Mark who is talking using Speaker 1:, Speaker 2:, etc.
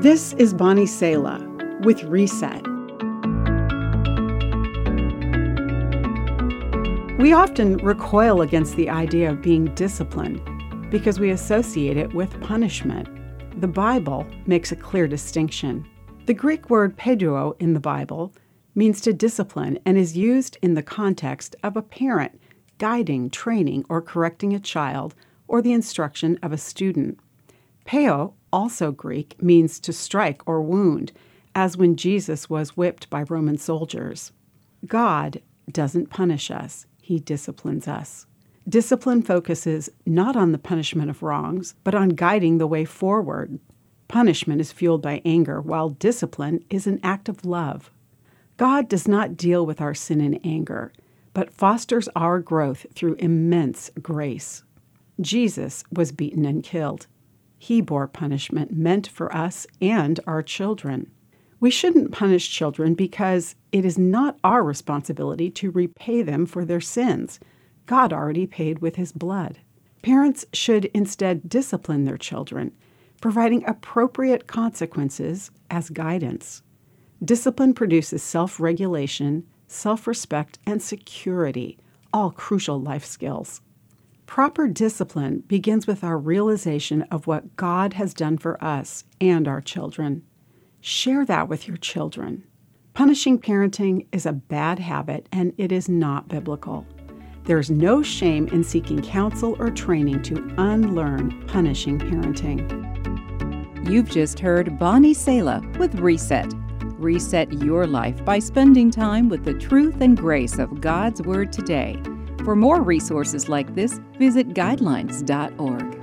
Speaker 1: This is Bonnie Sala with Reset. We often recoil against the idea of being disciplined because we associate it with punishment. The Bible makes a clear distinction. The Greek word pedeuo in the Bible means to discipline and is used in the context of a parent guiding, training, or correcting a child or the instruction of a student. Peo, also Greek, means to strike or wound, as when Jesus was whipped by Roman soldiers. God doesn't punish us, He disciplines us. Discipline focuses not on the punishment of wrongs, but on guiding the way forward. Punishment is fueled by anger, while discipline is an act of love. God does not deal with our sin in anger, but fosters our growth through immense grace. Jesus was beaten and killed. He bore punishment meant for us and our children. We shouldn't punish children because it is not our responsibility to repay them for their sins. God already paid with His blood. Parents should instead discipline their children, providing appropriate consequences as guidance. Discipline produces self-regulation, self-respect, and security, all crucial life skills. Proper discipline begins with our realization of what God has done for us and our children. Share that with your children. Punishing parenting is a bad habit, and it is not biblical. There is no shame in seeking counsel or training to unlearn punishing parenting.
Speaker 2: You've just heard Bonnie Sala with Reset. Reset your life by spending time with the truth and grace of God's Word today. For more resources like this, visit guidelines.org.